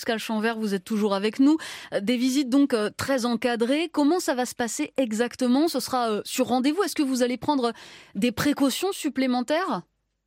Pascal Chanvert, vous êtes toujours avec nous. Des visites donc très encadrées. Comment ça va se passer exactement ? Ce sera sur rendez-vous. Est-ce que vous allez prendre des précautions supplémentaires ?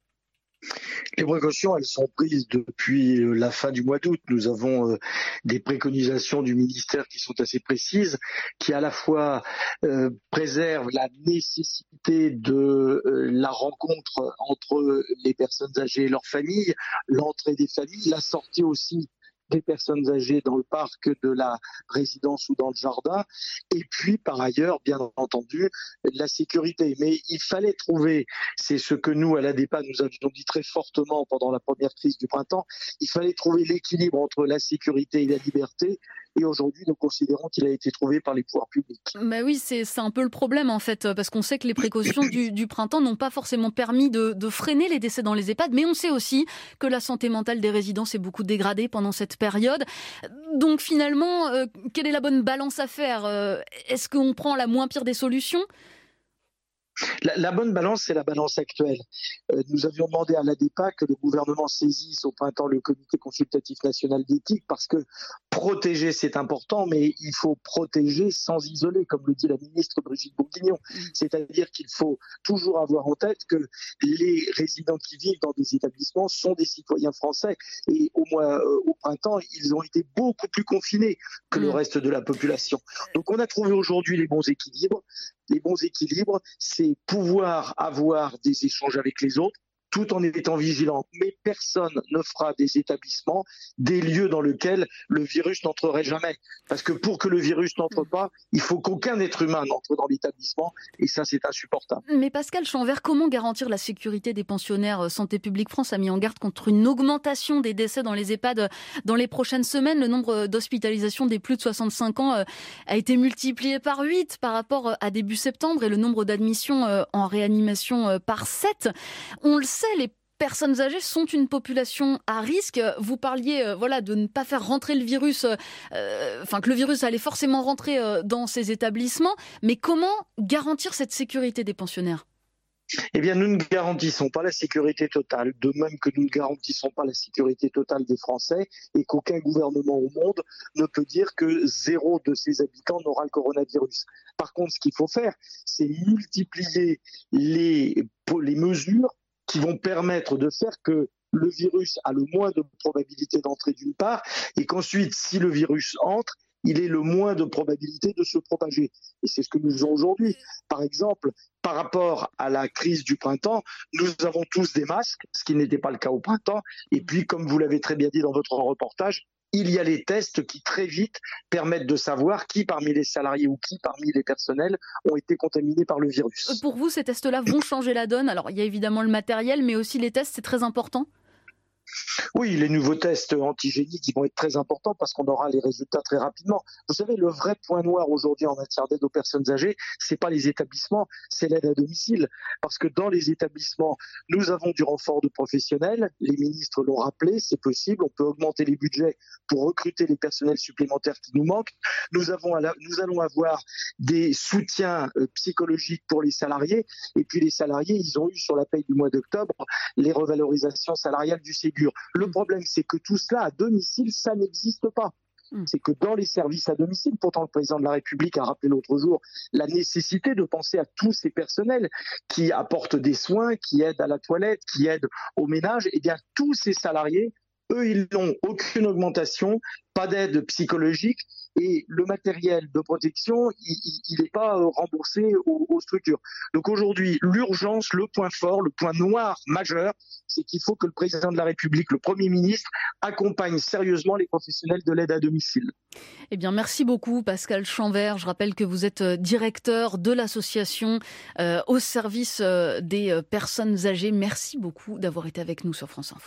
Les précautions, elles sont prises depuis la fin du mois d'août. Nous avons des préconisations du ministère qui sont assez précises, qui à la fois préservent la nécessité de la rencontre entre les personnes âgées et leurs familles, l'entrée des familles, la sortie aussi des personnes âgées dans le parc de la résidence ou dans le jardin, et puis par ailleurs, bien entendu, la sécurité. Mais il fallait trouver, c'est ce que nous, à l'ADEPA, nous avions dit très fortement pendant la première crise du printemps, il fallait trouver l'équilibre entre la sécurité et la liberté, et aujourd'hui, nous considérons qu'il a été trouvé par les pouvoirs publics. Mais oui, c'est un peu le problème en fait, parce qu'on sait que les précautions du printemps n'ont pas forcément permis de freiner les décès dans les EHPAD, mais on sait aussi que la santé mentale des résidents s'est beaucoup dégradée pendant cette période. Donc finalement, quelle est la bonne balance à faire ? Est-ce qu'on prend la moins pire des solutions ? La bonne balance, c'est la balance actuelle. Nous avions demandé à l'ADEPA que le gouvernement saisisse au printemps le comité consultatif national d'éthique, parce que protéger, c'est important, mais il faut protéger sans isoler, comme le dit la ministre Brigitte Bourguignon. C'est-à-dire qu'il faut toujours avoir en tête que les résidents qui vivent dans des établissements sont des citoyens français. Et au printemps, ils ont été beaucoup plus confinés que le reste de la population. Donc on a trouvé aujourd'hui les bons équilibres. Les bons équilibres, c'est pouvoir avoir des échanges avec les autres, tout en étant vigilant. Mais personne ne fera des établissements des lieux dans lesquels le virus n'entrerait jamais. Parce que pour que le virus n'entre pas, il faut qu'aucun être humain n'entre dans l'établissement. Et ça, c'est insupportable. Mais Pascal Chanvert, comment garantir la sécurité des pensionnaires ? Santé publique France a mis en garde contre une augmentation des décès dans les EHPAD dans les prochaines semaines. Le nombre d'hospitalisations des plus de 65 ans a été multiplié par 8 par rapport à début septembre, et le nombre d'admissions en réanimation par 7. On le sait, les personnes âgées sont une population à risque. Vous parliez de ne pas faire rentrer le virus, que le virus allait forcément rentrer dans ces établissements. Mais comment garantir cette sécurité des pensionnaires ? Eh bien, nous ne garantissons pas la sécurité totale, de même que nous ne garantissons pas la sécurité totale des Français, et qu'aucun gouvernement au monde ne peut dire que 0 de ses habitants n'aura le coronavirus. Par contre, ce qu'il faut faire, c'est multiplier les mesures qui vont permettre de faire que le virus a le moins de probabilité d'entrer d'une part, et qu'ensuite, si le virus entre, il ait le moins de probabilité de se propager. Et c'est ce que nous faisons aujourd'hui. Par exemple, par rapport à la crise du printemps, nous avons tous des masques, ce qui n'était pas le cas au printemps. Et puis, comme vous l'avez très bien dit dans votre reportage, il y a les tests qui très vite permettent de savoir qui parmi les salariés ou qui parmi les personnels ont été contaminés par le virus. Pour vous, ces tests-là vont changer la donne ? Alors, il y a évidemment le matériel, mais aussi les tests, c'est très important ? Oui, les nouveaux tests antigéniques, ils vont être très importants parce qu'on aura les résultats très rapidement. Vous savez, le vrai point noir aujourd'hui en matière d'aide aux personnes âgées, c'est pas les établissements, c'est l'aide à domicile. Parce que dans les établissements, nous avons du renfort de professionnels. Les ministres l'ont rappelé, c'est possible. On peut augmenter les budgets pour recruter les personnels supplémentaires qui nous manquent. Nous allons avoir des soutiens psychologiques pour les salariés. Et puis les salariés, ils ont eu sur la paye du mois d'octobre les revalorisations salariales du Ségur. Le problème, c'est que tout cela à domicile, ça n'existe pas. C'est que dans les services à domicile, pourtant le président de la République a rappelé l'autre jour la nécessité de penser à tous ces personnels qui apportent des soins, qui aident à la toilette, qui aident au ménage. Eh bien, tous ces salariés, eux, ils n'ont aucune augmentation, pas d'aide psychologique, et le matériel de protection, il n'est pas remboursé aux structures. Donc aujourd'hui, l'urgence, le point fort, le point noir majeur, c'est qu'il faut que le président de la République, le Premier ministre, accompagne sérieusement les professionnels de l'aide à domicile. Eh bien, merci beaucoup Pascal Chanvert. Je rappelle que vous êtes directeur de l'association au service des personnes âgées. Merci beaucoup d'avoir été avec nous sur France Info.